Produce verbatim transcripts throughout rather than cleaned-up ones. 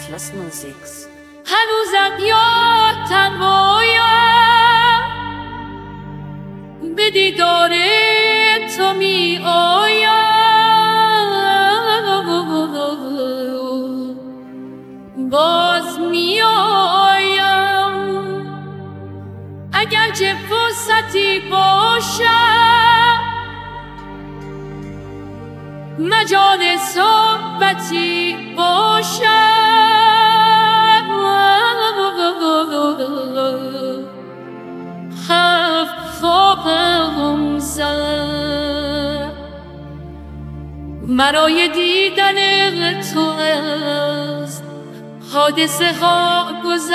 Atlas Musics. هنوزم یاد تنهایم به دیدار تو می آیم، باز می آیم اگر چه فرصتی باشد، مجال صحبتی باشد، هفت خوابم زد برای دیدن تو است، حادثه ها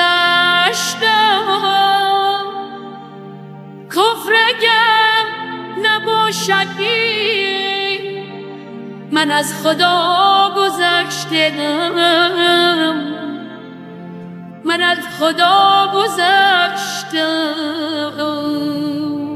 گذشتم، کفر اگر نباشدی من از خدا گذشتم، من از خدا گذشتم.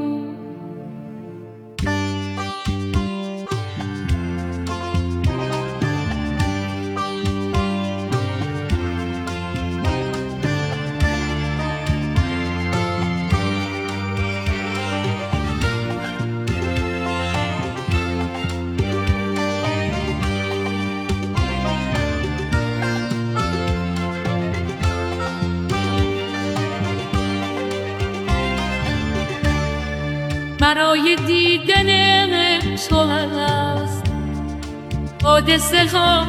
برای دیدن تو است حادثه ها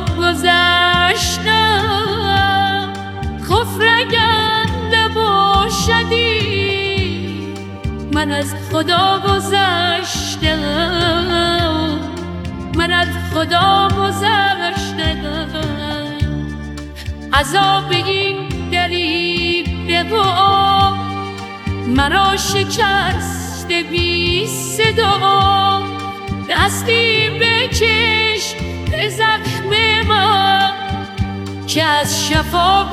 گذشتم، کفر اگر نباشدی من از خدا گذشتم، من از خدا گذشتم. عذاب این دریب و مرا شکست بی صدا، دستی بکش به زخم من که از شفا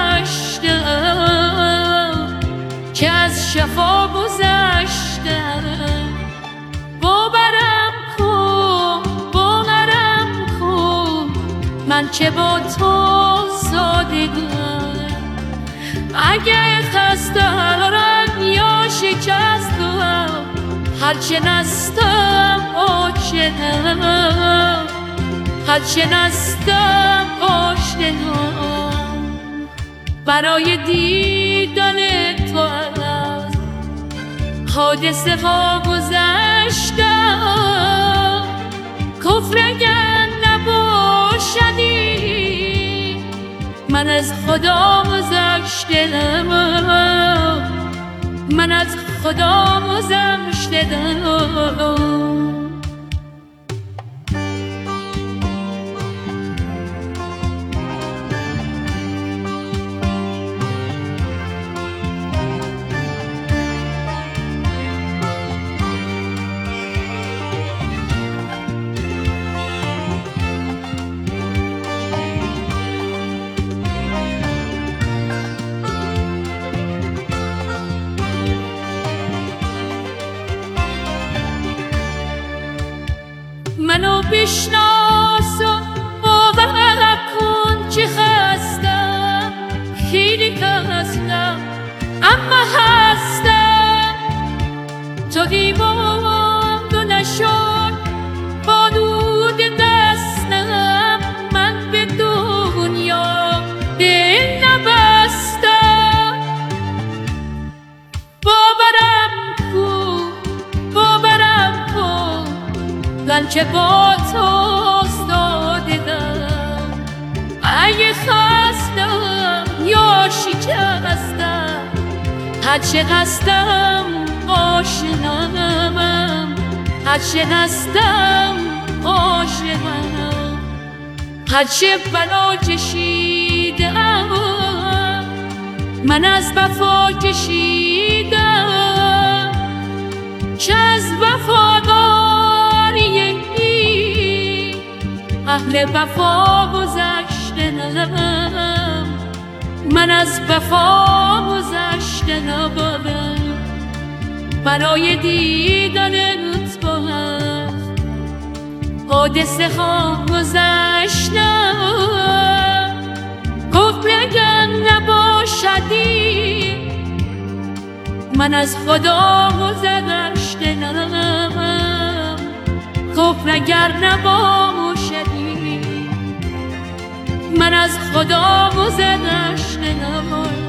گذشتم، که از شفا گذشتم. باورم کن، باورم کن من که با تو صادقم، اگر خستم یا شکستم هرچه نستم آشنم، هرچه نستم آشنم. برای دیدن تو است حادثه ها گذشتم، کفر اگر نباشدی من از خدا گذشتم، من از خدا گذشتم. منو بشناس و باور کن که خستم، خیلی خستم اما هستم. تو دیوان و نشد با دود دستم، من به دنیا دل نبستم. باورم کن، باورم کن من که با تو استادم، اگه خستم یا شکستم هرچه هستم آشنم، هرچه هستم آشنم. هرچه بلا کشیدم من از وفا کشیدم، که از وفاداری اهل وفا گذشتم، من از وفا گذشتم. برای دیدن تو است حادثه ها گذشتم، گفت اگر نباشدی من از خدا گذشتم. گفت اگر نباشدی من از خدا گذشتم.